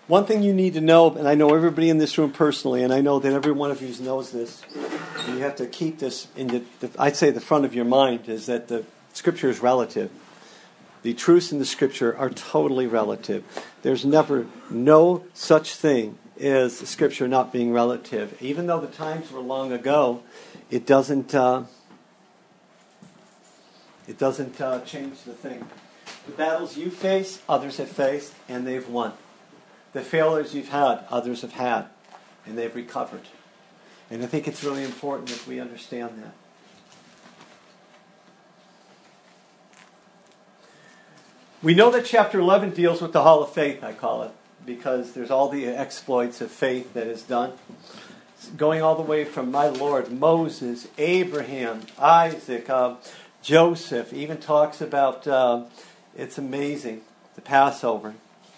One thing you need to know, and I know everybody in this room personally, and I know that every one of you knows this, and you have to keep this in I'd say the front of your mind, is that the Scripture is relative. The truths in the Scripture are totally relative. There's never no such thing as the Scripture not being relative. Even though the times were long ago, it doesn't change the thing. The battles you face, others have faced, and they've won. The failures you've had, others have had, and they've recovered. And I think it's really important that we understand that. We know that chapter 11 deals with the Hall of Faith, I call it, because there's all the exploits of faith that is done. It's going all the way from my Lord, Moses, Abraham, Isaac, Joseph. Even talks about, it's amazing, the Passover.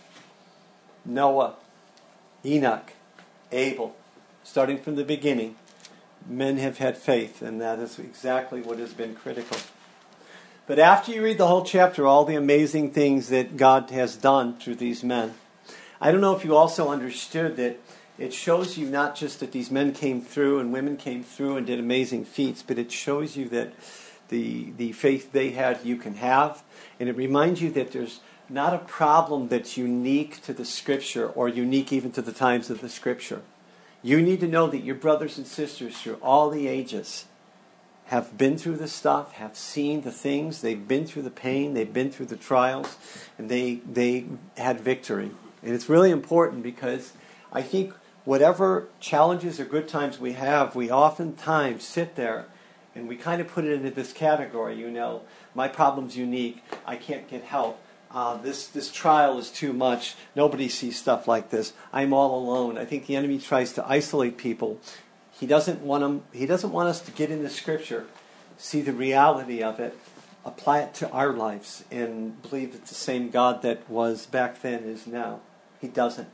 Noah, Enoch, Abel. Starting from the beginning, men have had faith, and that is exactly what has been critical. But after you read the whole chapter, all the amazing things that God has done through these men, I don't know if you also understood that it shows you not just that these men came through and women came through and did amazing feats, but it shows you that the faith they had you can have, and it reminds you that there's not a problem that's unique to the Scripture or unique even to the times of the Scripture. You need to know that your brothers and sisters through all the ages have been through the stuff, have seen the things, they've been through the pain, they've been through the trials, and they had victory. And it's really important because I think whatever challenges or good times we have, we oftentimes sit there and we kind of put it into this category, my problem's unique, I can't get help. This trial is too much. Nobody sees stuff like this. I'm all alone. I think the enemy tries to isolate people. He doesn't want us to get into Scripture, see the reality of it, apply it to our lives, and believe it's the same God that was back then is now. He doesn't.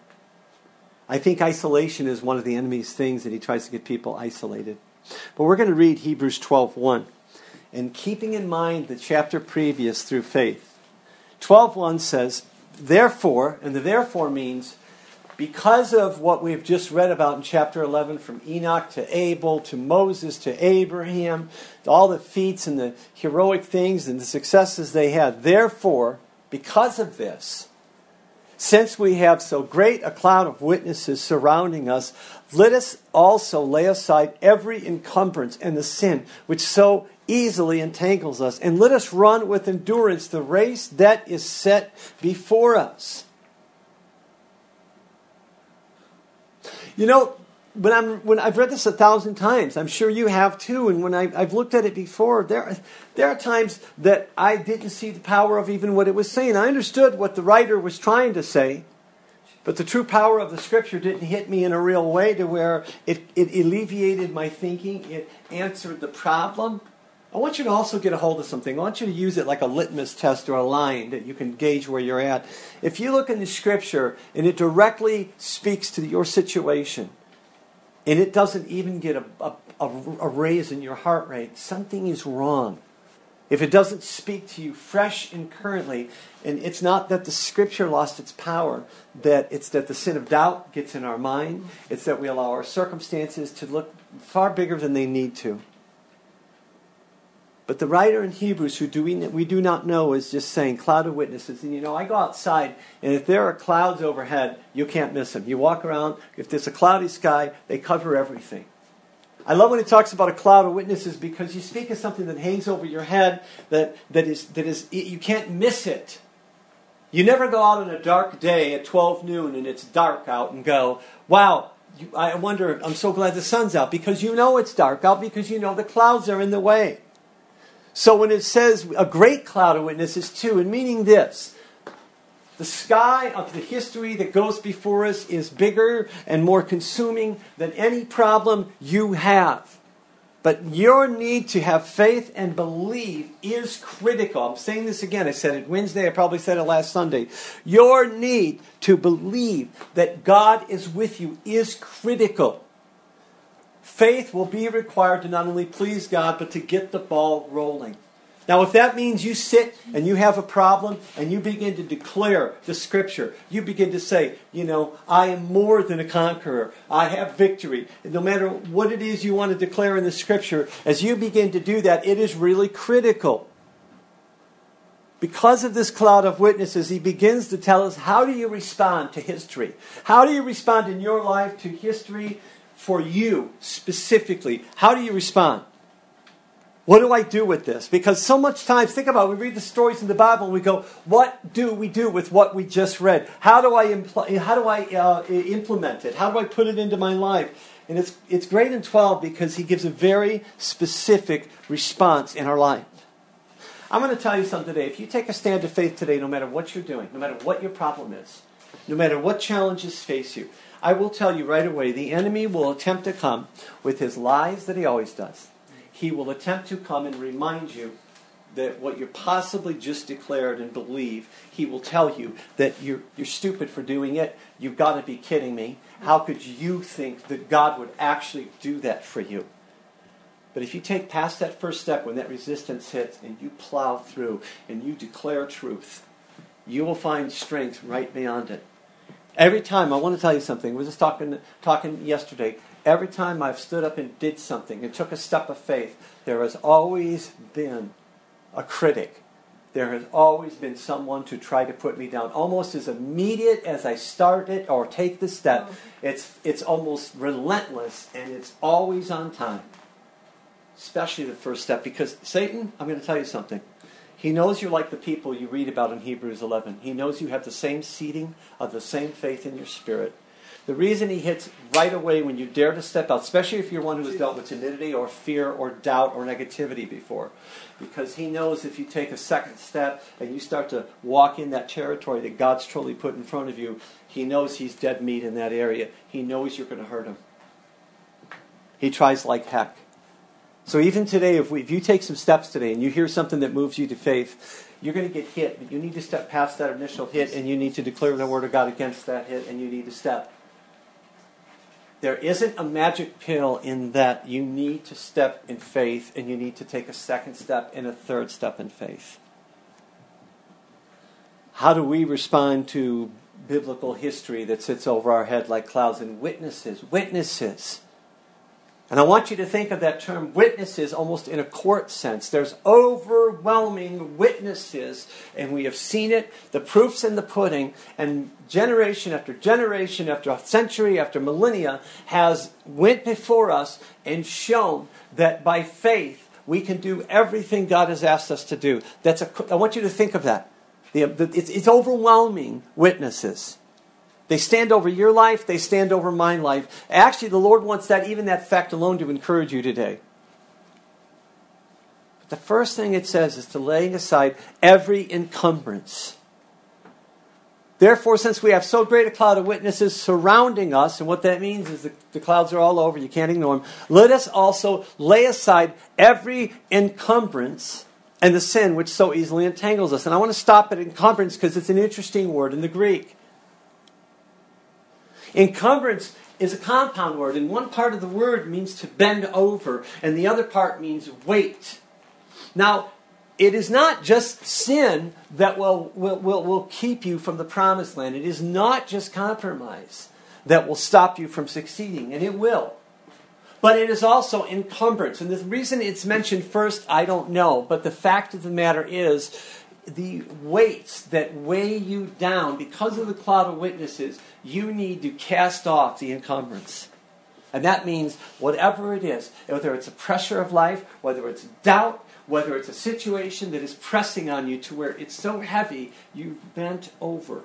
I think isolation is one of the enemy's things, that he tries to get people isolated. But we're going to read Hebrews 12:1, and keeping in mind the chapter previous through faith. 12:1 says, therefore, and the therefore means because of what we've just read about in chapter 11, from Enoch to Abel to Moses to Abraham, to all the feats and the heroic things and the successes they had. Therefore, because of this, since we have so great a cloud of witnesses surrounding us, let us also lay aside every encumbrance and the sin which so easily entangles us, and let us run with endurance the race that is set before us. When I've read this 1,000 times, I'm sure you have too, and when I've looked at it before, there are times that I didn't see the power of even what it was saying. I understood what the writer was trying to say, but the true power of the Scripture didn't hit me in a real way to where it alleviated my thinking, it answered the problem. I want you to also get a hold of something. I want you to use it like a litmus test or a line that you can gauge where you're at. If you look in the Scripture and it directly speaks to your situation, and it doesn't even get a raise in your heart rate, something is wrong. If it doesn't speak to you fresh and currently, and it's not that the Scripture lost its power, that it's that the sin of doubt gets in our mind, it's that we allow our circumstances to look far bigger than they need to. But the writer in Hebrews, we do not know, is just saying cloud of witnesses. And I go outside, and if there are clouds overhead, you can't miss them. You walk around, if there's a cloudy sky, they cover everything. I love when it talks about a cloud of witnesses, because you speak of something that hangs over your head that is you can't miss it. You never go out on a dark day at 12 noon and it's dark out and go, wow, I wonder, I'm so glad the sun's out, because you know it's dark out, because you know the clouds are in the way. So when it says a great cloud of witnesses too, and meaning this, the sky of the history that goes before us is bigger and more consuming than any problem you have. But your need to have faith and believe is critical. I'm saying this again. I said it Wednesday. I probably said it last Sunday. Your need to believe that God is with you is critical. Faith will be required to not only please God, but to get the ball rolling. Now, if that means you sit and you have a problem and you begin to declare the Scripture, you begin to say, I am more than a conqueror. I have victory. And no matter what it is you want to declare in the Scripture, as you begin to do that, it is really critical. Because of this cloud of witnesses, he begins to tell us, how do you respond to history? How do you respond in your life to history for you specifically? How do you respond? What do I do with this? Because so much times, think about it, we read the stories in the Bible and we go, what do we do with what we just read? How do I implement it? How do I put it into my life? And it's great in 12 because he gives a very specific response in our life. I'm going to tell you something today. If you take a stand of faith today, no matter what you're doing, no matter what your problem is, no matter what challenges face you, I will tell you right away, the enemy will attempt to come with his lies that he always does. He will attempt to come and remind you that what you possibly just declared and believe, he will tell you that you're stupid for doing it. You've got to be kidding me. How could you think that God would actually do that for you? But if you take past that first step when that resistance hits and you plow through and you declare truth, you will find strength right beyond it. Every time, I want to tell you something. We were just talking yesterday. Every time I've stood up and did something and took a step of faith, there has always been a critic. There has always been someone to try to put me down. Almost as immediate as I start it or take the step, it's almost relentless and it's always on time. Especially the first step, because Satan, I'm going to tell you something. He knows you're like the people you read about in Hebrews 11. He knows you have the same seeding of the same faith in your spirit. The reason he hits right away when you dare to step out, especially if you're one who has dealt with timidity or fear or doubt or negativity before, because he knows if you take a second step and you start to walk in that territory that God's truly put in front of you, he knows he's dead meat in that area. He knows you're going to hurt him. He tries like heck. So even today, if you take some steps today and you hear something that moves you to faith, you're going to get hit. But you need to step past that initial hit and you need to declare the Word of God against that hit and you need to step. There isn't a magic pill in that. You need to step in faith and you need to take a second step and a third step in faith. How do we respond to biblical history that sits over our head like clouds and witnesses? Witnesses. And I want you to think of that term witnesses almost in a court sense. There's overwhelming witnesses, and we have seen it. The proof's in the pudding, and generation after generation, after a century, after millennia, has went before us and shown that by faith we can do everything God has asked us to do. I want you to think of that. It's overwhelming witnesses. They stand over your life. They stand over my life. Actually, the Lord wants even that fact alone to encourage you today. But the first thing it says is to laying aside every encumbrance. Therefore, since we have so great a cloud of witnesses surrounding us, and what that means is the clouds are all over, you can't ignore them, let us also lay aside every encumbrance and the sin which so easily entangles us. And I want to stop at encumbrance because it's an interesting word in the Greek. Encumbrance is a compound word, and one part of the word means to bend over, and the other part means weight. Now, it is not just sin that will keep you from the promised land. It is not just compromise that will stop you from succeeding, and it will. But it is also encumbrance. And the reason it's mentioned first, I don't know, but the fact of the matter is the weights that weigh you down, because of the cloud of witnesses, you need to cast off the encumbrance. And that means whatever it is, whether it's a pressure of life, whether it's doubt, whether it's a situation that is pressing on you to where it's so heavy, you've bent over.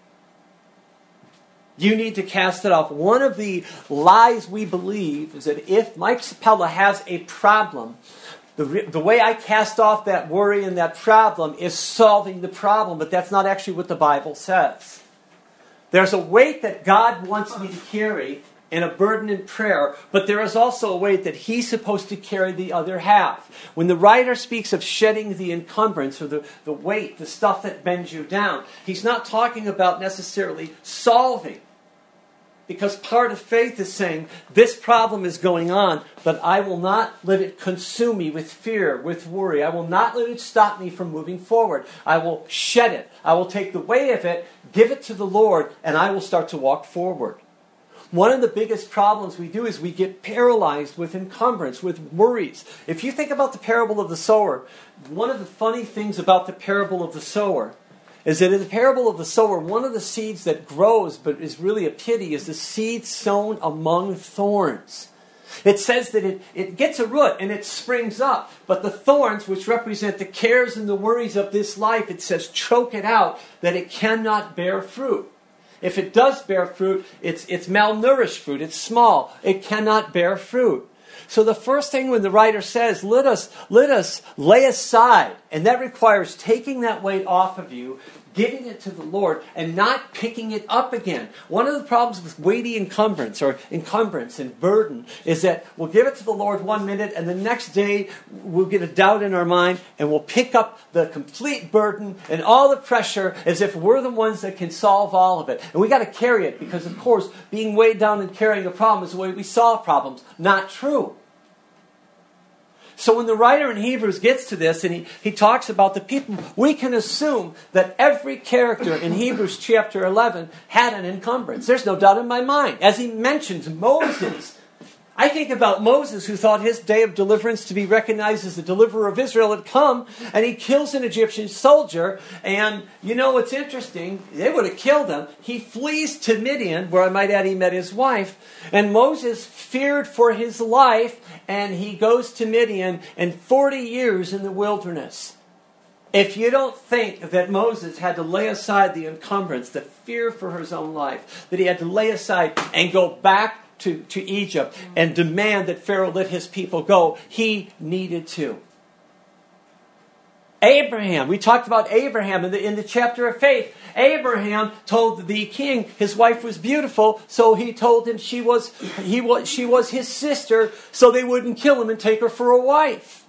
You need to cast it off. One of the lies we believe is that if Mike Sapella has a problem, the way I cast off that worry and that problem is solving the problem, but that's not actually what the Bible says. There's a weight that God wants me to carry and a burden in prayer, but there is also a weight that He's supposed to carry the other half. When the writer speaks of shedding the encumbrance or the weight, the stuff that bends you down, he's not talking about necessarily solving Because part of faith is saying, this problem is going on, but I will not let it consume me with fear, with worry. I will not let it stop me from moving forward. I will shed it. I will take the weight of it, give it to the Lord, and I will start to walk forward. One of the biggest problems we do is we get paralyzed with encumbrance, with worries. If you think about the parable of the sower, one of the funny things about the parable of the sower is that in the parable of the sower, one of the seeds that grows, but is really a pity, is the seed sown among thorns. It says that it gets a root and it springs up, but the thorns, which represent the cares and the worries of this life, it says choke it out, that it cannot bear fruit. If it does bear fruit, it's malnourished fruit, it's small, it cannot bear fruit. So the first thing when the writer says, let us lay aside, and that requires taking that weight off of you, giving it to the Lord, and not picking it up again. One of the problems with weighty encumbrance and burden is that we'll give it to the Lord 1 minute, and the next day we'll get a doubt in our mind, and we'll pick up the complete burden and all the pressure as if we're the ones that can solve all of it. And we got to carry it because, of course, being weighed down and carrying a problem is the way we solve problems. Not true. So when the writer in Hebrews gets to this and he talks about the people, we can assume that every character in Hebrews chapter 11 had an encumbrance. There's no doubt in my mind. As he mentions Moses, I think about Moses, who thought his day of deliverance to be recognized as the deliverer of Israel had come, and he kills an Egyptian soldier, and you know what's interesting? They would have killed him. He flees to Midian, where I might add he met his wife, and Moses feared for his life, and he goes to Midian, and 40 years in the wilderness. If you don't think that Moses had to lay aside the encumbrance, the fear for his own life, that he had to lay aside and go back to Egypt and demand that Pharaoh let his people go, he needed to. Abraham, we talked about Abraham in the chapter of faith. Abraham told the king his wife was beautiful, so he told him she was his sister, so they wouldn't kill him and take her for a wife.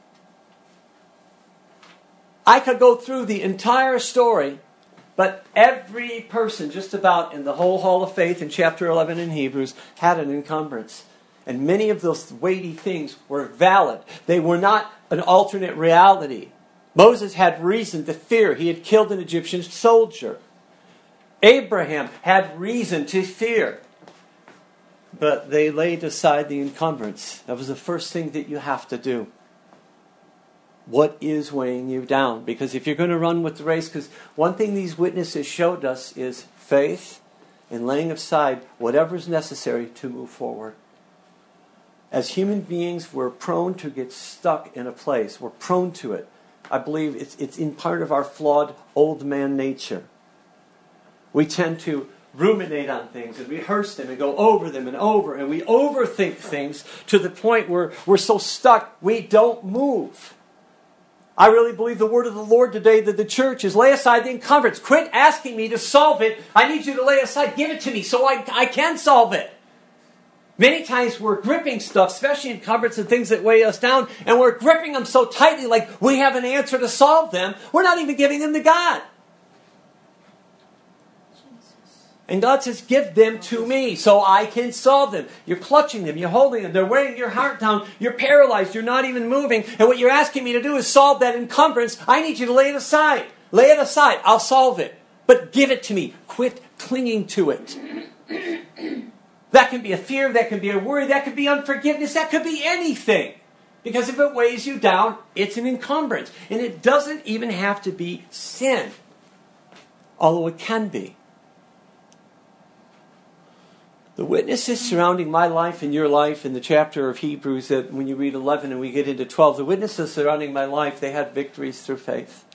I could go through the entire story, but every person just about in the whole Hall of Faith in chapter 11 in Hebrews had an encumbrance. And many of those weighty things were valid. They were not an alternate reality. Moses had reason to fear. He had killed an Egyptian soldier. Abraham had reason to fear. But they laid aside the encumbrance. That was the first thing that you have to do. What is weighing you down? Because if you're going to run with the race, because one thing these witnesses showed us is faith and laying aside whatever is necessary to move forward. As human beings, we're prone to get stuck in a place. We're prone to it. I believe it's in part of our flawed old man nature. We tend to ruminate on things and rehearse them and go over them and over, and we overthink things to the point where we're so stuck we don't move. I really believe the word of the Lord today that the church is lay aside the encumbrance. Quit asking me to solve it. I need you to lay aside. Give it to me so I can solve it. Many times we're gripping stuff, especially encumbrance and things that weigh us down, and we're gripping them so tightly like we have an answer to solve them. We're not even giving them to God. And God says, give them to me so I can solve them. You're clutching them. You're holding them. They're weighing your heart down. You're paralyzed. You're not even moving. And what you're asking me to do is solve that encumbrance. I need you to lay it aside. Lay it aside. I'll solve it. But give it to me. Quit clinging to it. That can be a fear. That can be a worry. That could be unforgiveness. That could be anything. Because if it weighs you down, it's an encumbrance. And it doesn't even have to be sin. Although it can be. The witnesses surrounding my life and your life in the chapter of Hebrews, that when you read 11 and we get into 12, the witnesses surrounding my life, they had victories through faith.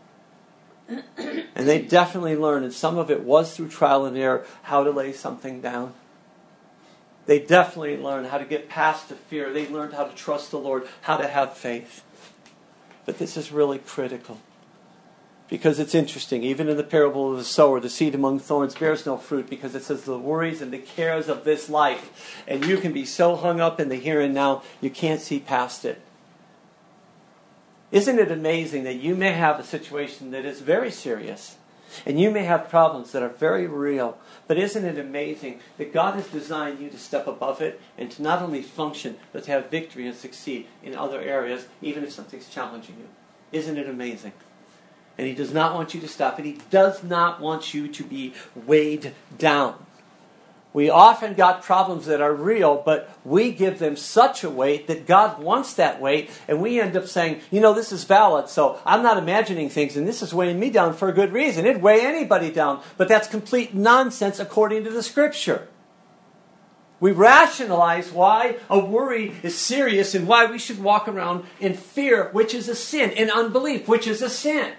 And they definitely learned, and some of it was through trial and error, how to lay something down. They definitely learned how to get past the fear. They learned how to trust the Lord, how to have faith. But this is really critical. Because it's interesting, even in the parable of the sower, the seed among thorns bears no fruit, because it says the worries and the cares of this life. And you can be so hung up in the here and now, you can't see past it. Isn't it amazing that you may have a situation that is very serious, And you may have problems that are very real, but isn't it amazing that God has designed you to step above it and to not only function, but to have victory and succeed in other areas, even if something's challenging you? Isn't it amazing? And He does not want you to stop, and He does not want you to be weighed down. We often got problems that are real, but we give them such a weight that God wants that weight, and we end up saying, this is valid, so I'm not imagining things, and this is weighing me down for a good reason. It'd weigh anybody down, but that's complete nonsense according to the Scripture. We rationalize why a worry is serious and why we should walk around in fear, which is a sin, in unbelief, which is a sin.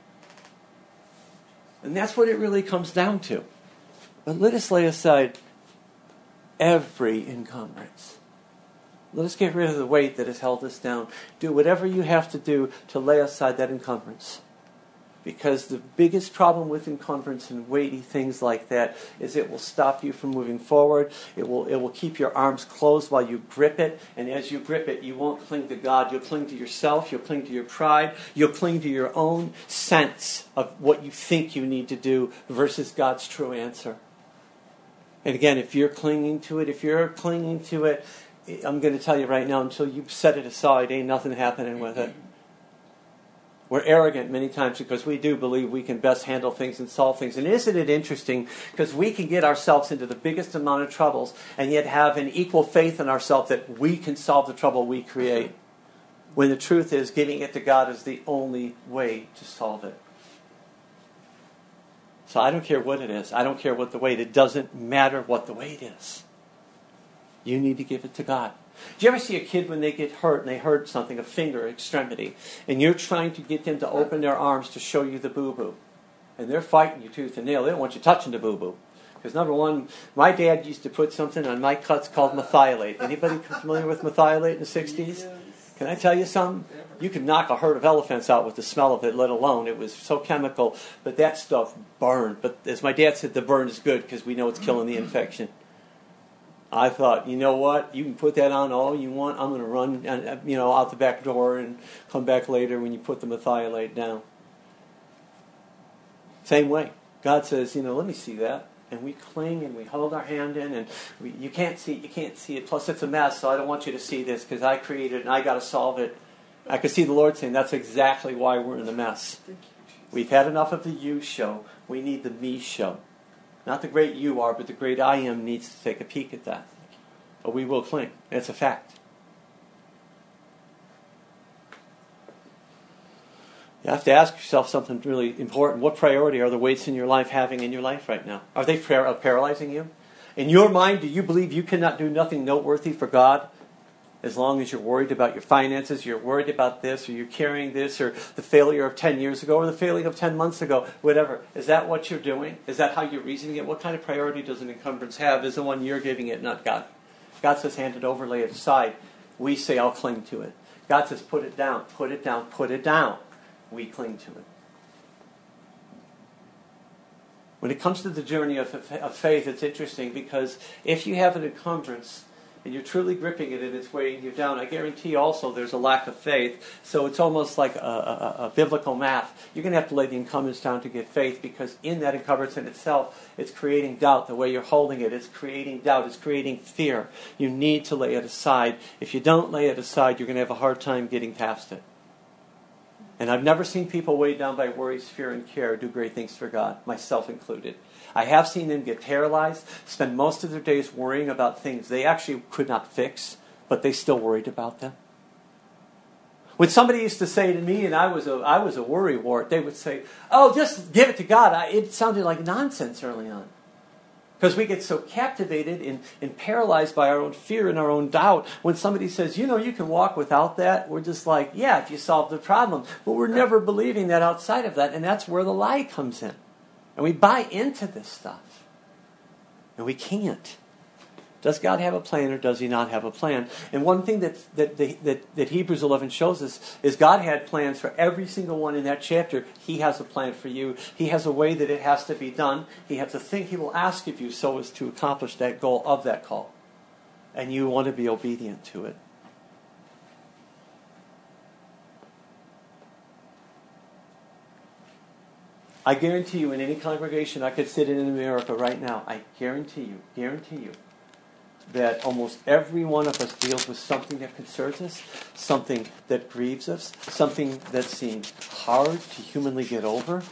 And that's what it really comes down to. But let us lay aside every encumbrance. Let us get rid of the weight that has held us down. Do whatever you have to do to lay aside that encumbrance. Because the biggest problem with encumbrance and weighty things like that is it will stop you from moving forward. It will keep your arms closed while you grip it. And as you grip it, you won't cling to God. You'll cling to yourself. You'll cling to your pride. You'll cling to your own sense of what you think you need to do versus God's true answer. And again, if you're clinging to it, I'm going to tell you right now, until you set it aside, ain't nothing happening with it. We're arrogant many times because we do believe we can best handle things and solve things. And isn't it interesting? Because we can get ourselves into the biggest amount of troubles and yet have an equal faith in ourselves that we can solve the trouble we create. When the truth is, giving it to God is the only way to solve it. So I don't care what it is. I don't care what the weight. It doesn't matter what the weight is. You need to give it to God. Do you ever see a kid when they get hurt and they hurt something, a finger, extremity, and you're trying to get them to open their arms to show you the boo-boo? And they're fighting you tooth and nail. They don't want you touching the boo-boo. Because number one, my dad used to put something on my cuts called methylate. Anybody familiar with methylate in the 60s? Can I tell you something? You could knock a herd of elephants out with the smell of it, let alone. It was so chemical. But that stuff burned. But as my dad said, the burn is good because we know it's killing the infection. I thought, you know what? You can put that on all you want. I'm going to run out the back door and come back later when you put the methylate down. Same way. God says, let me see that. And we cling and we hold our hand in and you can't see it. Plus it's a mess, so I don't want you to see this because I created it and I got to solve it. I could see the Lord saying that's exactly why we're in the mess. We've had enough of the you show. We need the me show. Not the great you are, but the great I am needs to take a peek at that. But we will cling. It's a fact. You have to ask yourself something really important. What priority are the weights in your life having in your life right now? Are they paralyzing you? In your mind, do you believe you cannot do nothing noteworthy for God as long as you're worried about your finances, you're worried about this, or you're carrying this, or the failure of 10 years ago, or the failure of 10 months ago, whatever? Is that what you're doing? Is that how you're reasoning it? What kind of priority does an encumbrance have? Is the one you're giving it, not God? God says, hand it over, lay it aside. We say, I'll cling to it. God says, put it down, put it down, put it down. We cling to it. When it comes to the journey of faith, it's interesting because if you have an encumbrance and you're truly gripping it and it's weighing you down, I guarantee also there's a lack of faith. So it's almost like a biblical math. You're going to have to lay the encumbrance down to get faith because in that encumbrance in itself, it's creating doubt. The way you're holding it, it's creating doubt. It's creating fear. You need to lay it aside. If you don't lay it aside, you're going to have a hard time getting past it. And I've never seen people weighed down by worries, fear, and care do great things for God, myself included. I have seen them get paralyzed, spend most of their days worrying about things they actually could not fix, but they still worried about them. When somebody used to say to me, and I was a worry wart, they would say, "Oh, just give it to God." It sounded like nonsense early on. Because we get so captivated and paralyzed by our own fear and our own doubt. When somebody says, you can walk without that, we're just like, yeah, if you solve the problem. But we're never believing that outside of that. And that's where the lie comes in. And we buy into this stuff. And we can't. Does God have a plan or does He not have a plan? And one thing that Hebrews 11 shows us is God had plans for every single one in that chapter. He has a plan for you. He has a way that it has to be done. He has a thing He will ask of you so as to accomplish that goal of that call. And you want to be obedient to it. I guarantee you, in any congregation I could sit in America right now, I guarantee you, that almost every one of us deals with something that concerns us, something that grieves us, something that seems hard to humanly get over.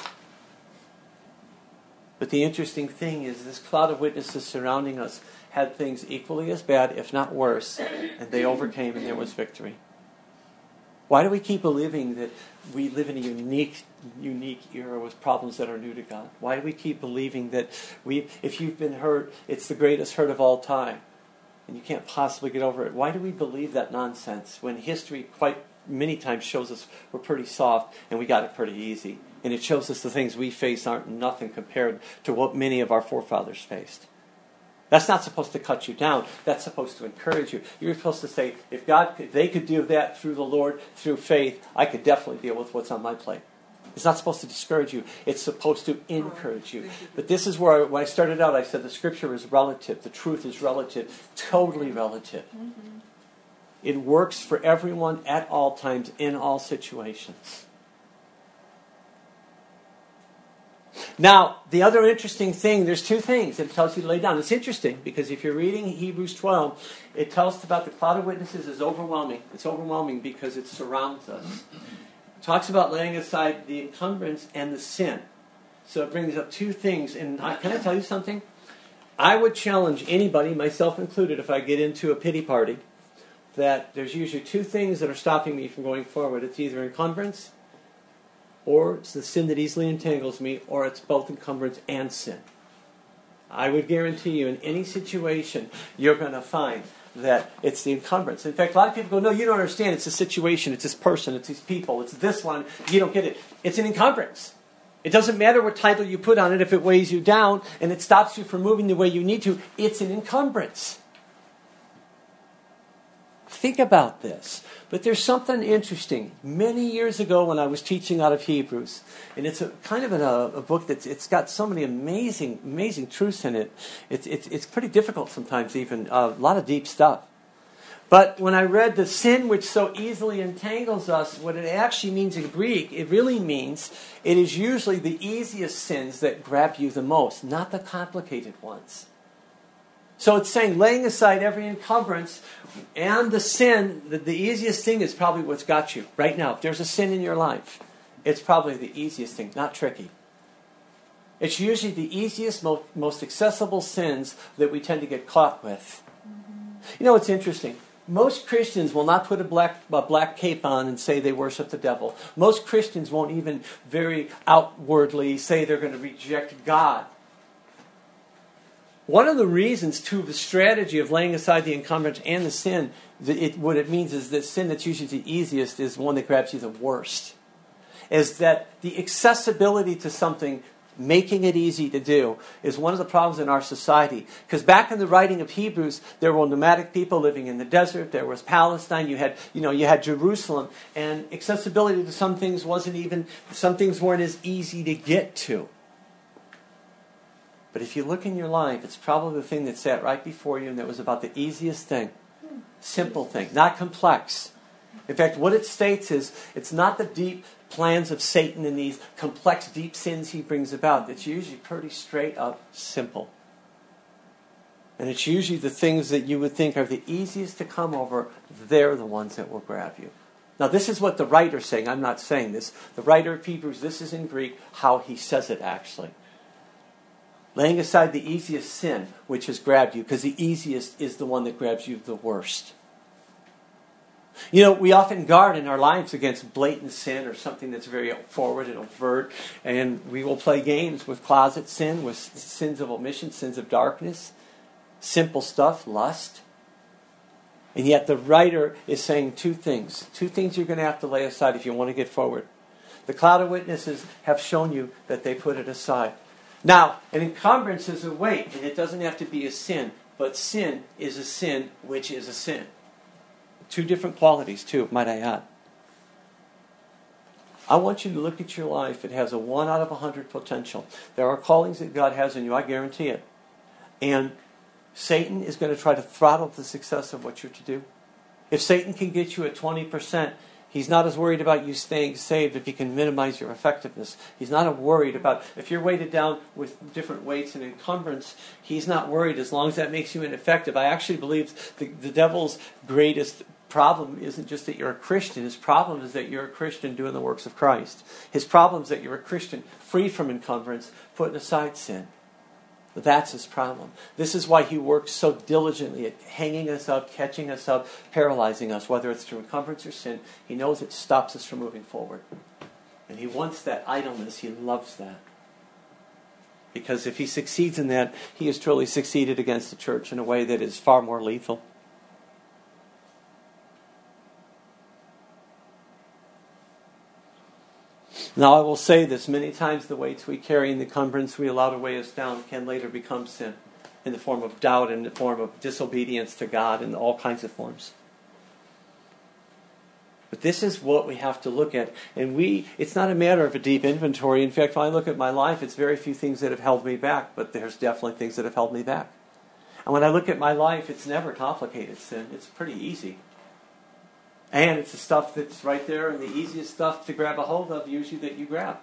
But the interesting thing is this cloud of witnesses surrounding us had things equally as bad, if not worse, and they overcame and there was victory. Why do we keep believing that we live in a unique era with problems that are new to God? Why do we keep believing that if you've been hurt, it's the greatest hurt of all time, and you can't possibly get over it? Why do we believe that nonsense when history quite many times shows us we're pretty soft and we got it pretty easy? And it shows us the things we face aren't nothing compared to what many of our forefathers faced. That's not supposed to cut you down. That's supposed to encourage you. You're supposed to say, if they could do that through the Lord, through faith, I could definitely deal with what's on my plate. It's not supposed to discourage you. It's supposed to encourage you. But this is where, when I started out, I said the Scripture is relative. The truth is relative. Totally relative. Mm-hmm. It works for everyone at all times, in all situations. Now, the other interesting thing, there's two things that it tells you to lay down. It's interesting because if you're reading Hebrews 12, it tells us about the cloud of witnesses is overwhelming. It's overwhelming because it surrounds us. It talks about laying aside the encumbrance and the sin. So it brings up two things. And can I tell you something? I would challenge anybody, myself included, if I get into a pity party, that there's usually two things that are stopping me from going forward. It's either encumbrance, or it's the sin that easily entangles me, or it's both encumbrance and sin. I would guarantee you in any situation, you're going to find that it's the encumbrance. In fact, a lot of people go, no, you don't understand. It's a situation. It's this person. It's these people. It's this one. You don't get it. It's an encumbrance. It doesn't matter what title you put on it if it weighs you down and it stops you from moving the way you need to. It's an encumbrance. Think about this. But there's something interesting. Many years ago when I was teaching out of Hebrews, and it's a book it's got so many amazing truths in it. It's pretty difficult sometimes even, a lot of deep stuff. But when I read the sin which so easily entangles us, what it actually means in Greek, it really means it is usually the easiest sins that grab you the most, not the complicated ones. So it's saying laying aside every encumbrance and the sin, the easiest thing is probably what's got you right now. If there's a sin in your life, it's probably the easiest thing, not tricky. It's usually the easiest, most accessible sins that we tend to get caught with. You know, it's interesting. Most Christians will not put a black cape on and say they worship the devil. Most Christians won't even very outwardly say they're going to reject God. One of the reasons to the strategy of laying aside the encumbrance and the sin, what it means is that sin that's usually the easiest is one that grabs you the worst. Is that the accessibility to something, making it easy to do, is one of the problems in our society. Because back in the writing of Hebrews, there were nomadic people living in the desert. There was Palestine. You had Jerusalem, and accessibility to some things weren't as easy to get to. But if you look in your life, it's probably the thing that sat right before you and that was about the easiest thing. Simple thing, not complex. In fact, what it states is, it's not the deep plans of Satan and these complex, deep sins he brings about. It's usually pretty straight up simple. And it's usually the things that you would think are the easiest to come over, they're the ones that will grab you. Now, this is what the writer's saying. I'm not saying this. The writer of Hebrews, this is in Greek, how he says it actually. Laying aside the easiest sin which has grabbed you, because the easiest is the one that grabs you the worst. You know, we often guard in our lives against blatant sin or something that's very forward and overt, and we will play games with closet sin, with sins of omission, sins of darkness, simple stuff, lust. And yet the writer is saying two things you're going to have to lay aside if you want to get forward. The cloud of witnesses have shown you that they put it aside. Now, an encumbrance is a weight, and it doesn't have to be a sin, but sin is a sin which is a sin. Two different qualities, too, might I add. I want you to look at your life. It has a 1 out of 100 potential. There are callings that God has in you, I guarantee it. And Satan is going to try to throttle the success of what you're to do. If Satan can get you at 20%, He's not as worried about you staying saved if he can minimize your effectiveness. He's not worried about, if you're weighted down with different weights and encumbrance, he's not worried as long as that makes you ineffective. I actually believe the devil's greatest problem isn't just that you're a Christian. His problem is that you're a Christian doing the works of Christ. His problem is that you're a Christian free from encumbrance, putting aside sin. That's his problem. This is why he works so diligently at hanging us up, catching us up, paralyzing us, whether it's through encumbrance or sin. He knows it stops us from moving forward. And he wants that idleness. He loves that. Because if he succeeds in that, he has truly succeeded against the church in a way that is far more lethal. Now I will say this, many times the weights we carry and the encumbrance we allow to weigh us down can later become sin in the form of doubt, in the form of disobedience to God, in all kinds of forms. But this is what we have to look at. And it's not a matter of a deep inventory. In fact, when I look at my life, it's very few things that have held me back, but there's definitely things that have held me back. And when I look at my life, it's never complicated sin. It's pretty easy. And it's the stuff that's right there and the easiest stuff to grab a hold of, usually, that you grab.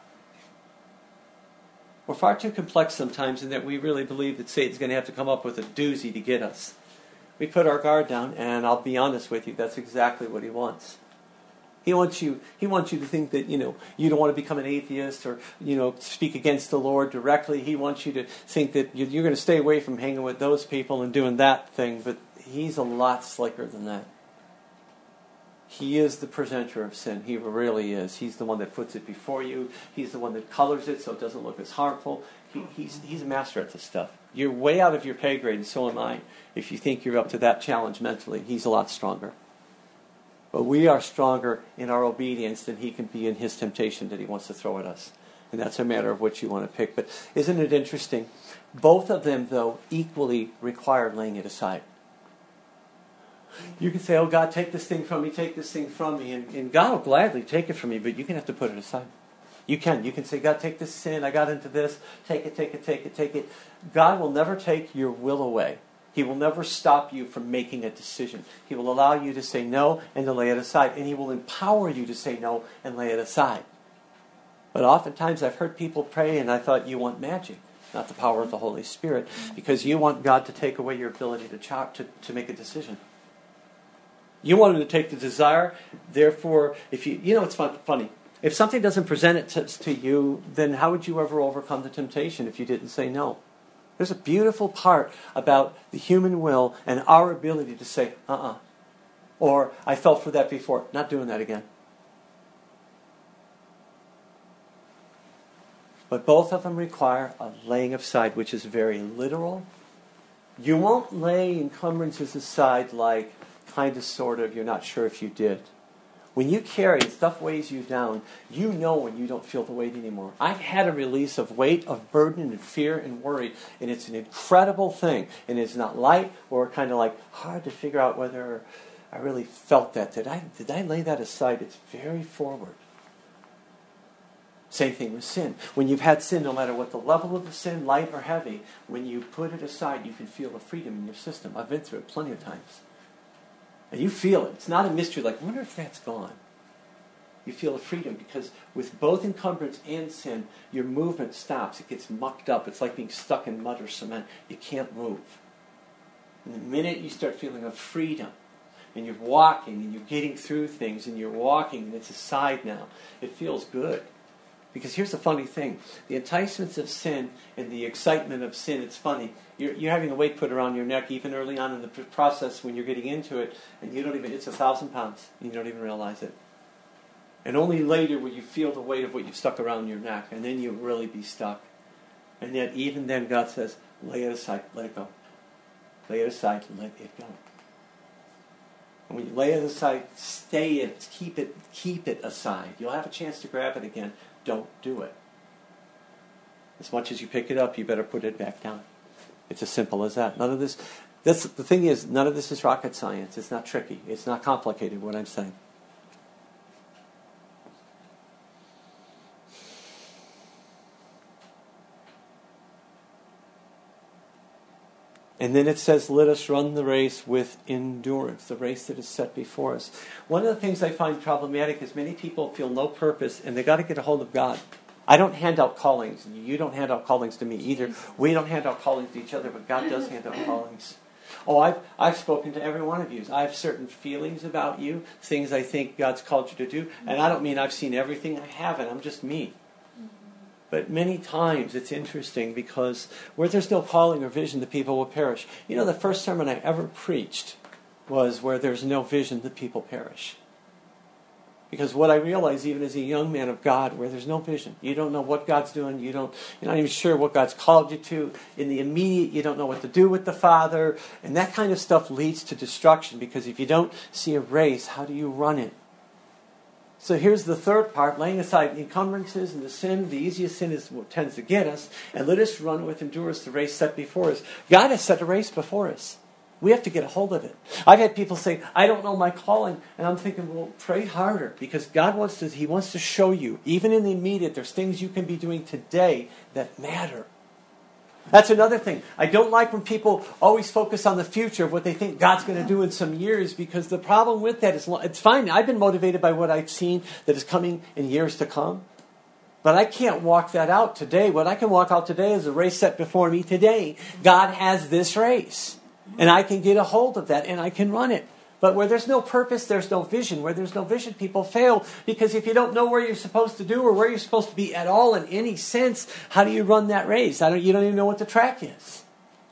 We're far too complex sometimes in that we really believe that Satan's going to have to come up with a doozy to get us. We put our guard down, and I'll be honest with you, that's exactly what he wants. He wants you to think that, you don't want to become an atheist or, speak against the Lord directly. He wants you to think that you're going to stay away from hanging with those people and doing that thing, but he's a lot slicker than that. He is the presenter of sin. He really is. He's the one that puts it before you. He's the one that colors it so it doesn't look as harmful. He's a master at this stuff. You're way out of your pay grade, and so am I. If you think you're up to that challenge mentally, he's a lot stronger. But we are stronger in our obedience than he can be in his temptation that he wants to throw at us. And that's a matter of which you want to pick. But isn't it interesting? Both of them, though, equally require laying it aside. You can say, oh, God, take this thing from me, take this thing from me. And God will gladly take it from you, but you can have to put it aside. You can say, God, take this sin, I got into this, take it. God will never take your will away. He will never stop you from making a decision. He will allow you to say no and to lay it aside. And he will empower you to say no and lay it aside. But oftentimes I've heard people pray and I thought, you want magic, not the power of the Holy Spirit, because you want God to take away your ability to make a decision. You want him to take the desire, therefore, if it's funny. If something doesn't present it to you, then how would you ever overcome the temptation if you didn't say no? There's a beautiful part about the human will and our ability to say, or I fell for that before, not doing that again. But both of them require a laying aside, which is very literal. You won't lay encumbrances aside like kind of, sort of, you're not sure if you did. When you carry and stuff weighs you down, you know when you don't feel the weight anymore. I've had a release of weight, of burden, and fear, and worry, and it's an incredible thing. And it's not light or kind of like hard to figure out whether I really felt that. Did I lay that aside? It's very forward. Same thing with sin. When you've had sin, no matter what the level of the sin, light or heavy, when you put it aside, you can feel a freedom in your system. I've been through it plenty of times. And you feel it. It's not a mystery like, I wonder if that's gone. You feel a freedom because with both encumbrance and sin, your movement stops. It gets mucked up. It's like being stuck in mud or cement. You can't move. And the minute you start feeling a freedom, and you're walking, and you're getting through things, and you're walking, and it's aside now, it feels good. Because here's the funny thing. The enticements of sin and the excitement of sin, it's funny. You're having a weight put around your neck even early on in the process when you're getting into it, and it's 1,000 pounds, and you don't even realize it. And only later will you feel the weight of what you've stuck around your neck, and then you'll really be stuck. And yet even then God says, lay it aside, let it go. Lay it aside, let it go. And when you lay it aside, keep it aside. You'll have a chance to grab it again. Don't do it. As much as you pick it up, you better put it back down. It's as simple as that. The thing is, none of this is rocket science. It's not tricky. It's not complicated, what I'm saying. And then it says, let us run the race with endurance, the race that is set before us. One of the things I find problematic is many people feel no purpose, and they got to get a hold of God. I don't hand out callings. You don't hand out callings to me either. We don't hand out callings to each other, but God does hand out callings. Oh, I've spoken to every one of you. I have certain feelings about you, things I think God's called you to do. And I don't mean I've seen everything. I haven't. I'm just me. But many times it's interesting because where there's no calling or vision, the people will perish. You know, the first sermon I ever preached was where there's no vision, the people perish. Because what I realized, even as a young man of God, where there's no vision, you don't know what God's doing, you're not even sure what God's called you to. In the immediate, you don't know what to do with the Father. And that kind of stuff leads to destruction, because if you don't see a race, how do you run it? So here's the third part, laying aside encumbrances and the sin. The easiest sin is what tends to get us. And let us run with endurance the race set before us. God has set a race before us. We have to get a hold of it. I've had people say, I don't know my calling. And I'm thinking, well, pray harder. Because God wants to show you, even in the immediate, there's things you can be doing today that matter. That's another thing. I don't like when people always focus on the future of what they think God's going to do in some years, because the problem with that is, it's fine. I've been motivated by what I've seen that is coming in years to come. But I can't walk that out today. What I can walk out today is a race set before me today. God has this race. And I can get a hold of that and I can run it. But where there's no purpose, there's no vision. Where there's no vision, people fail. Because if you don't know where you're supposed to do or where you're supposed to be at all in any sense, how do you run that race? You don't even know what the track is.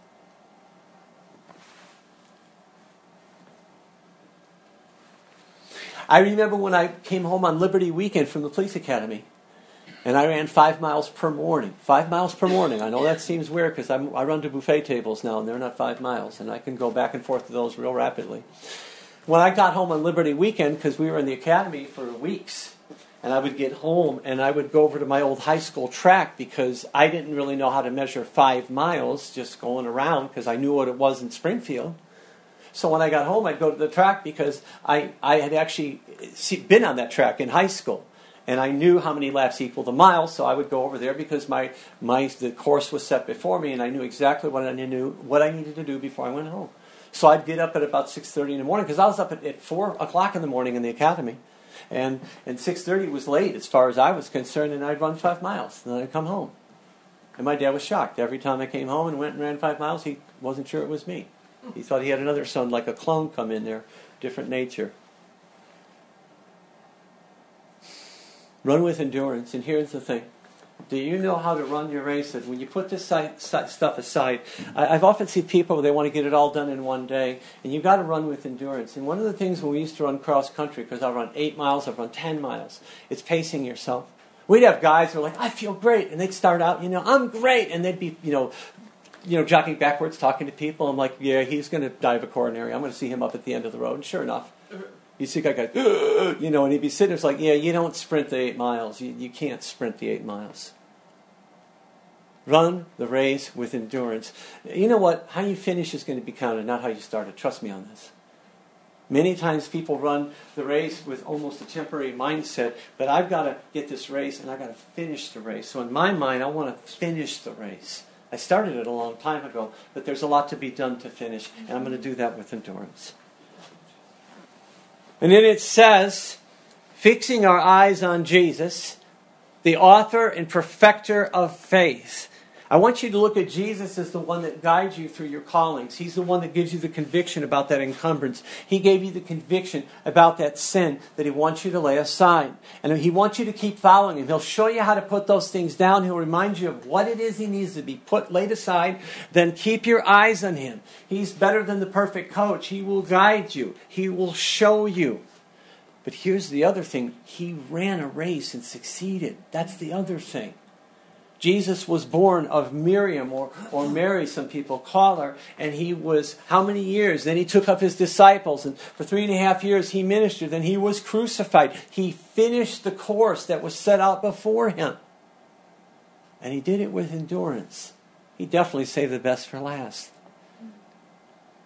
I remember when I came home on Liberty Weekend from the police academy. And I ran 5 miles per morning. 5 miles per morning. I know that seems weird because I run to buffet tables now and they're not 5 miles. And I can go back and forth to those real rapidly. When I got home on Liberty Weekend, because we were in the academy for weeks, and I would get home and I would go over to my old high school track because I didn't really know how to measure 5 miles just going around because I knew what it was in Springfield. So when I got home, I'd go to the track because I had actually been on that track in high school. And I knew how many laps equaled a mile, so I would go over there because the course was set before me, and I knew exactly what I needed to do before I went home. So I'd get up at about 6:30 in the morning, because I was up at 4 o'clock in the morning in the academy. And 6:30 was late as far as I was concerned, and I'd run 5 miles, and then I'd come home. And my dad was shocked. Every time I came home and went and ran 5 miles, he wasn't sure it was me. He thought he had another son, like a clone, come in there, different nature. Run with endurance. And here's the thing. Do you know how to run your race? And when you put this stuff aside, I've often seen people, they want to get it all done in one day. And you've got to run with endurance. And one of the things when we used to run cross country, because I'll run 8 miles, I've run 10 miles, it's pacing yourself. We'd have guys who are like, I feel great. And they'd start out, I'm great. And they'd be, jogging backwards, talking to people. I'm like, yeah, he's going to die of a coronary. I'm going to see him up at the end of the road. And sure enough, you see a guy go, and he'd be sitting there, it's like, yeah, you don't sprint the 8 miles. You can't sprint the 8 miles. Run the race with endurance. You know what? How you finish is going to be counted, not how you started. Trust me on this. Many times people run the race with almost a temporary mindset, but I've got to get this race and I've got to finish the race. So in my mind, I want to finish the race. I started it a long time ago, but there's a lot to be done to finish, and I'm going to do that with endurance. And then it says, fixing our eyes on Jesus, the author and perfecter of faith. I want you to look at Jesus as the one that guides you through your callings. He's the one that gives you the conviction about that encumbrance. He gave you the conviction about that sin that he wants you to lay aside. And he wants you to keep following him. He'll show you how to put those things down. He'll remind you of what it is he needs to be laid aside. Then keep your eyes on him. He's better than the perfect coach. He will guide you. He will show you. But here's the other thing. He ran a race and succeeded. That's the other thing. Jesus was born of Miriam, or Mary, some people call her, and he was how many years? Then he took up his disciples, and for 3.5 years he ministered, then he was crucified. He finished the course that was set out before him. And he did it with endurance. He definitely saved the best for last.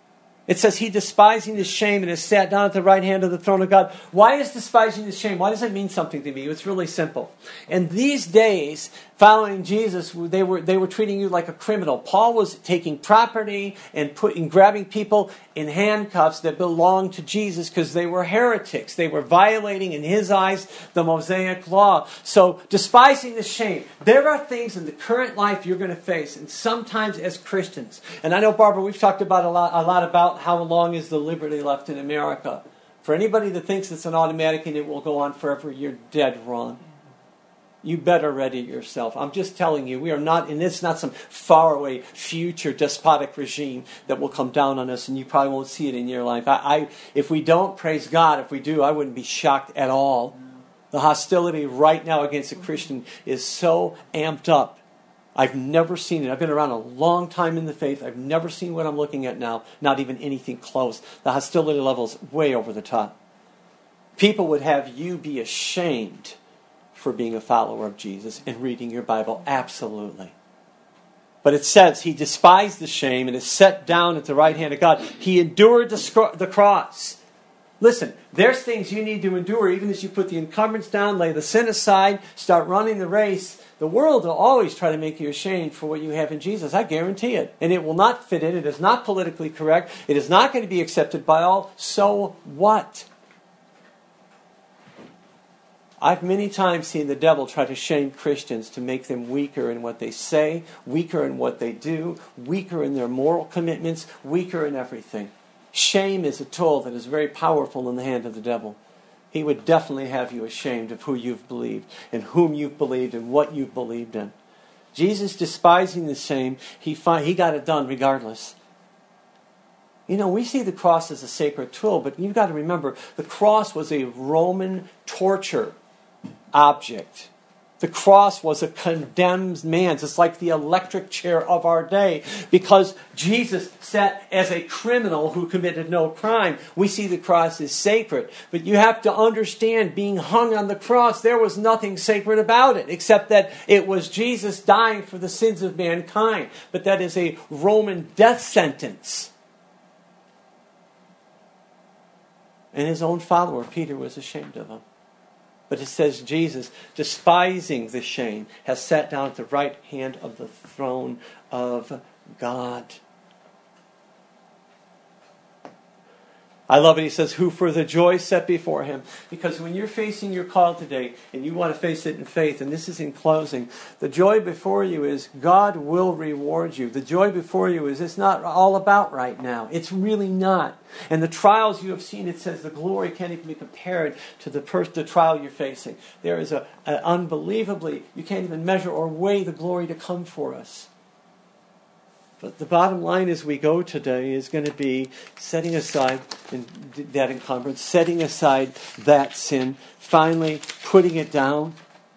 It says, he despising the shame and has sat down at the right hand of the throne of God. Why is despising the shame? Why does it mean something to me? It's really simple. In these days, following Jesus, they were treating you like a criminal. Paul was taking property and grabbing people in handcuffs that belonged to Jesus because they were heretics. They were violating, in his eyes, the Mosaic law. So, despising the shame. There are things in the current life you're going to face, and sometimes as Christians. And I know, Barbara, we've talked about a lot about how long is the liberty left in America. For anybody that thinks it's an automatic and it will go on forever, you're dead wrong. You better ready yourself. I'm just telling you, we are not, and it's not some faraway future despotic regime that will come down on us, and you probably won't see it in your life. If we don't, praise God. If we do, I wouldn't be shocked at all. The hostility right now against a Christian is so amped up. I've never seen it. I've been around a long time in the faith. I've never seen what I'm looking at now, not even anything close. The hostility level is way over the top. People would have you be ashamed for being a follower of Jesus and reading your Bible. Absolutely. But it says he despised the shame and is set down at the right hand of God. He endured the cross. Listen, there's things you need to endure even as you put the encumbrance down, lay the sin aside, start running the race. The world will always try to make you ashamed for what you have in Jesus. I guarantee it. And it will not fit in. It is not politically correct. It is not going to be accepted by all. So what? I've many times seen the devil try to shame Christians to make them weaker in what they say, weaker in what they do, weaker in their moral commitments, weaker in everything. Shame is a tool that is very powerful in the hand of the devil. He would definitely have you ashamed of who you've believed and whom you've believed and what you've believed in. Jesus, despising the shame, he got it done regardless. You know, we see the cross as a sacred tool, but you've got to remember, the cross was a Roman torture object. The cross was a condemned man. It's like the electric chair of our day. Because Jesus sat as a criminal who committed no crime. We see the cross as sacred. But you have to understand, being hung on the cross, there was nothing sacred about it, except that it was Jesus dying for the sins of mankind. But that is a Roman death sentence. And his own follower, Peter, was ashamed of him. But it says Jesus, despising the shame, has sat down at the right hand of the throne of God. I love it. He says, who for the joy set before him. Because when you're facing your call today, and you want to face it in faith, and this is in closing, the joy before you is God will reward you. The joy before you is it's not all about right now. It's really not. And the trials you have seen, it says the glory can't even be compared to the trial you're facing. There is an unbelievably, you can't even measure or weigh the glory to come for us. But the bottom line as we go today is going to be setting aside that encumbrance, setting aside that sin, finally putting it down.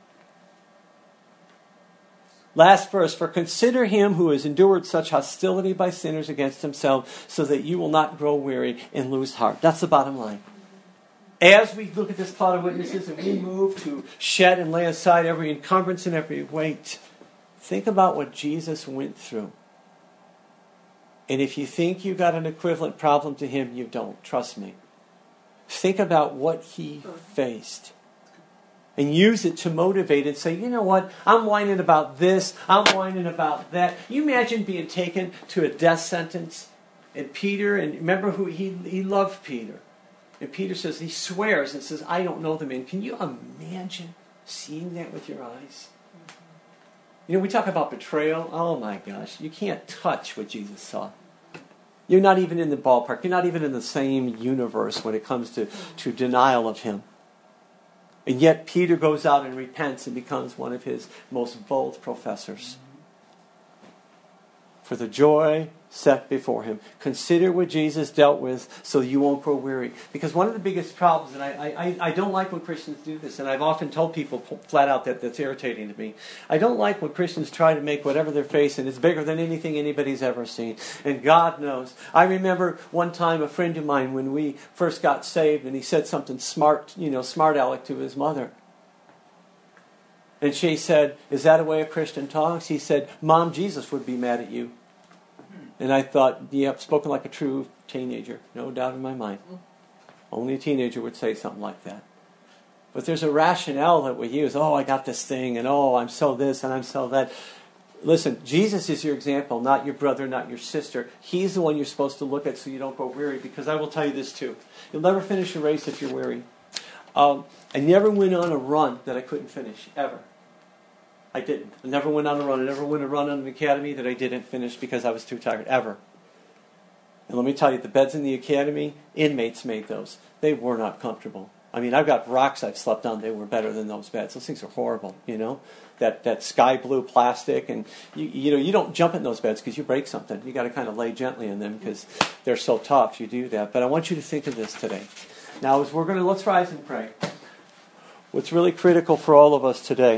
Last verse, for consider him who has endured such hostility by sinners against himself, so that you will not grow weary and lose heart. That's the bottom line. As we look at this cloud of witnesses and we move to shed and lay aside every encumbrance and every weight, think about what Jesus went through. And if you think you got an equivalent problem to him, you don't. Trust me. Think about what he faced. And use it to motivate and say, you know what? I'm whining about this. I'm whining about that. You imagine being taken to a death sentence. And Peter, and remember who he loved Peter. And Peter says, he swears and says, I don't know the man. Can you imagine seeing that with your eyes? You know, we talk about betrayal. Oh my gosh, you can't touch what Jesus saw. You're not even in the ballpark. You're not even in the same universe when it comes to denial of him. And yet Peter goes out and repents and becomes one of his most bold professors. For the joy set before him. Consider what Jesus dealt with so you won't grow weary. Because one of the biggest problems, and I don't like when Christians do this, and I've often told people flat out that's irritating to me. I don't like when Christians try to make whatever they're facing is bigger than anything anybody's ever seen. And God knows. I remember one time a friend of mine when we first got saved, and he said something smart aleck to his mother. And she said, is that a way a Christian talks? He said, Mom, Jesus would be mad at you. And I thought, yep, spoken like a true teenager. No doubt in my mind. Only a teenager would say something like that. But there's a rationale that we use. Oh, I got this thing, and oh, I'm so this, and I'm so that. Listen, Jesus is your example, not your brother, not your sister. He's the one you're supposed to look at so you don't go weary. Because I will tell you this too. You'll never finish a race if you're weary. I never went on a run that I couldn't finish, ever. I didn't. I never went on a run. I never went on a run on an academy that I didn't finish because I was too tired, ever. And let me tell you, the beds in the academy, inmates made those. They were not comfortable. I mean, I've got rocks I've slept on. They were better than those beds. Those things are horrible, you know. That sky blue plastic, and you don't jump in those beds because you break something. You got to kind of lay gently in them because they're so tough. You do that. But I want you to think of this today. Now, as let's rise and pray. What's really critical for all of us today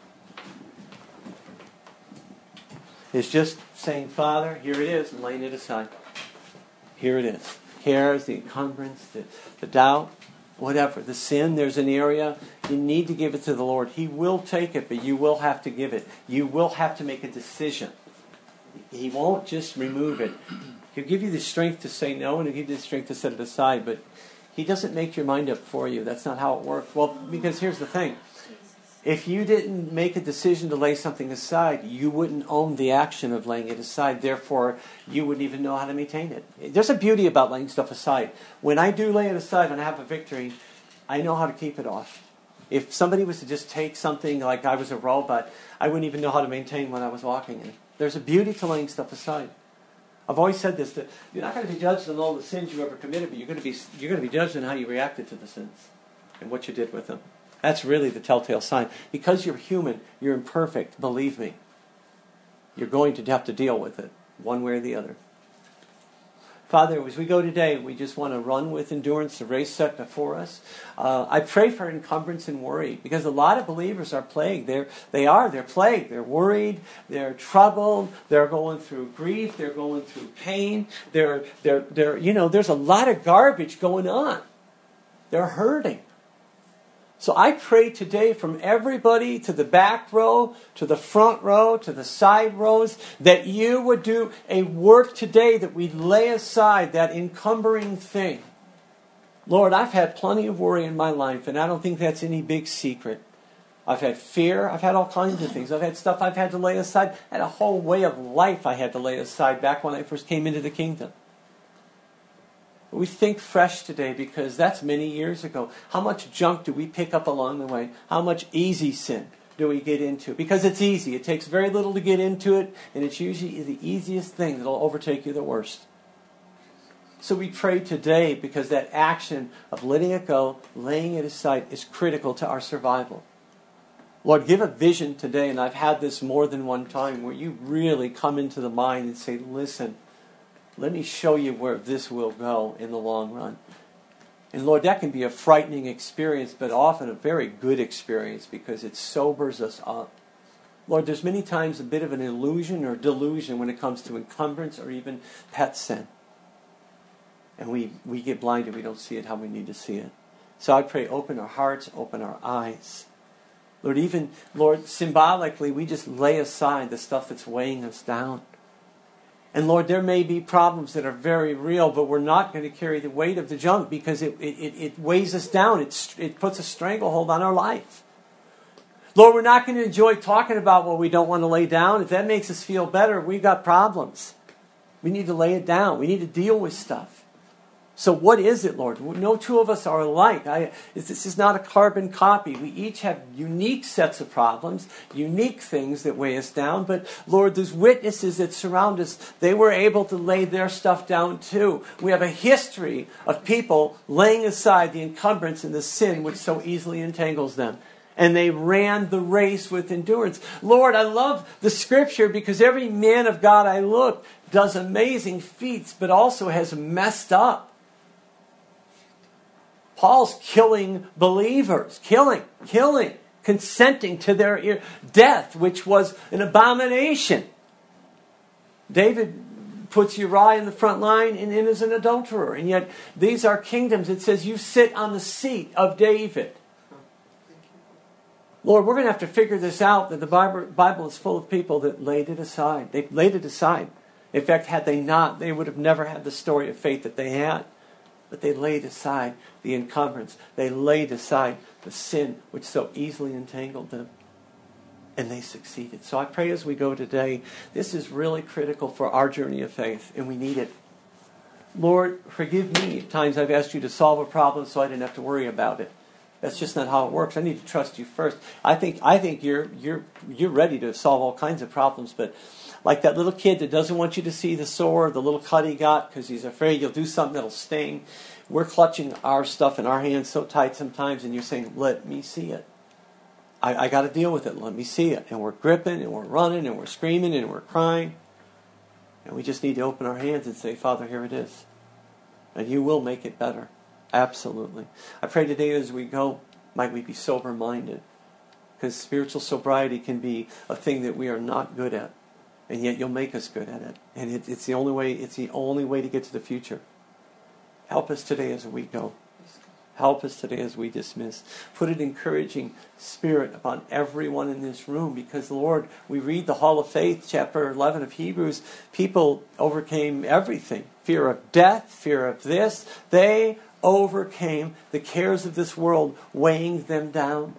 is just saying, Father, here it is, and laying it aside. Here it is. Cares, the encumbrance, the doubt, whatever. The sin, there's an area, you need to give it to the Lord. He will take it, but you will have to give it. You will have to make a decision. He won't just remove it. He'll give you the strength to say no, and he'll give you the strength to set it aside, but he doesn't make your mind up for you. That's not how it works. Well, because here's the thing. If you didn't make a decision to lay something aside, you wouldn't own the action of laying it aside. Therefore, you wouldn't even know how to maintain it. There's a beauty about laying stuff aside. When I do lay it aside and I have a victory, I know how to keep it off. If somebody was to just take something like I was a robot, I wouldn't even know how to maintain when I was walking in. There's a beauty to laying stuff aside. I've always said this, that you're not going to be judged on all the sins you ever committed, but you're going to be judged on how you reacted to the sins and what you did with them. That's really the telltale sign. Because you're human, you're imperfect, believe me. You're going to have to deal with it, one way or the other. Father, as we go today, we just want to run with endurance the race set before us. I pray for encumbrance and worry, because a lot of believers are plagued. They're plagued. They're worried. They're troubled. They're going through grief. They're going through pain. There's a lot of garbage going on. They're hurting. So I pray today, from everybody to the back row, to the front row, to the side rows, that you would do a work today that we lay aside that encumbering thing. Lord, I've had plenty of worry in my life, and I don't think that's any big secret. I've had fear. I've had all kinds of things. I've had stuff I've had to lay aside. I had a whole way of life I had to lay aside back when I first came into the kingdom. We think fresh today because that's many years ago. How much junk do we pick up along the way? How much easy sin do we get into? Because it's easy. It takes very little to get into it, and it's usually the easiest thing that will overtake you the worst. So we pray today because that action of letting it go, laying it aside, is critical to our survival. Lord, give a vision today, and I've had this more than one time, where you really come into the mind and say, listen, let me show you where this will go in the long run. And Lord, that can be a frightening experience, but often a very good experience because it sobers us up. Lord, there's many times a bit of an illusion or delusion when it comes to encumbrance or even pet sin. And we get blinded. We don't see it how we need to see it. So I pray, open our hearts, open our eyes. Lord, symbolically, we just lay aside the stuff that's weighing us down. And Lord, there may be problems that are very real, but we're not going to carry the weight of the junk because it weighs us down. It puts a stranglehold on our life. Lord, we're not going to enjoy talking about what we don't want to lay down. If that makes us feel better, we've got problems. We need to lay it down. We need to deal with stuff. So what is it, Lord? No two of us are alike. This is not a carbon copy. We each have unique sets of problems, unique things that weigh us down. But, Lord, those witnesses that surround us, they were able to lay their stuff down too. We have a history of people laying aside the encumbrance and the sin which so easily entangles them. And they ran the race with endurance. Lord, I love the Scripture because every man of God I look does amazing feats, but also has messed up. Paul's killing believers, killing, consenting to their death, which was an abomination. David puts Uriah in the front line and is an adulterer. And yet these are kingdoms. It says you sit on the seat of David. Lord, we're going to have to figure this out, that the Bible is full of people that laid it aside. They laid it aside. In fact, had they not, they would have never had the story of faith that they had. But they laid aside the encumbrance. They laid aside the sin which so easily entangled them. And they succeeded. So I pray as we go today, this is really critical for our journey of faith, and we need it. Lord, forgive me at times I've asked you to solve a problem so I didn't have to worry about it. That's just not how it works. I need to trust you first. I think you're ready to solve all kinds of problems, but like that little kid that doesn't want you to see the sore, the little cut he got because he's afraid you'll do something that'll sting. We're clutching our stuff in our hands so tight sometimes, and you're saying, let me see it. I got to deal with it. Let me see it. And we're gripping, and we're running, and we're screaming, and we're crying. And we just need to open our hands and say, Father, here it is. And you will make it better. Absolutely. I pray today as we go, might we be sober-minded. Because spiritual sobriety can be a thing that we are not good at. And yet you'll make us good at it. And it's the only way to get to the future. Help us today as we go. Help us today as we dismiss. Put an encouraging spirit upon everyone in this room because, Lord, we read the Hall of Faith, chapter 11 of Hebrews. People overcame everything. Fear of death, fear of this. They overcame the cares of this world, weighing them down.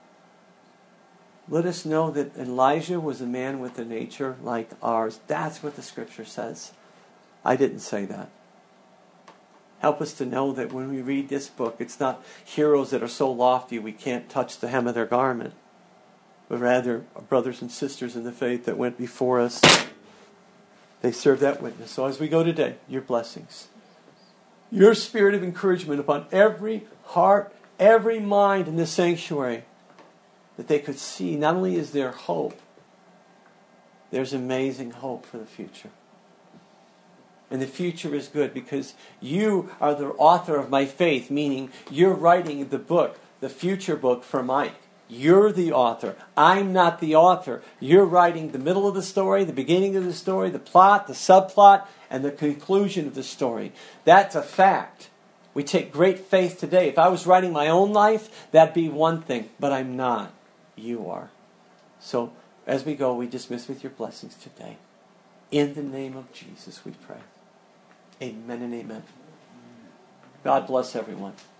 Let us know that Elijah was a man with a nature like ours. That's what the Scripture says. I didn't say that. Help us to know that when we read this book, it's not heroes that are so lofty we can't touch the hem of their garment, but rather brothers and sisters in the faith that went before us. They serve that witness. So as we go today, your blessings, your spirit of encouragement upon every heart, every mind in this sanctuary, that they could see not only is there hope, there's amazing hope for the future. And the future is good because you are the author of my faith, meaning you're writing the book, the future book for Mike. You're the author. I'm not the author. You're writing the middle of the story, the beginning of the story, the plot, the subplot, and the conclusion of the story. That's a fact. We take great faith today. If I was writing my own life, that'd be one thing, but I'm not. You are. So as we go, we dismiss with your blessings today. In the name of Jesus, we pray. Amen and amen. God bless everyone.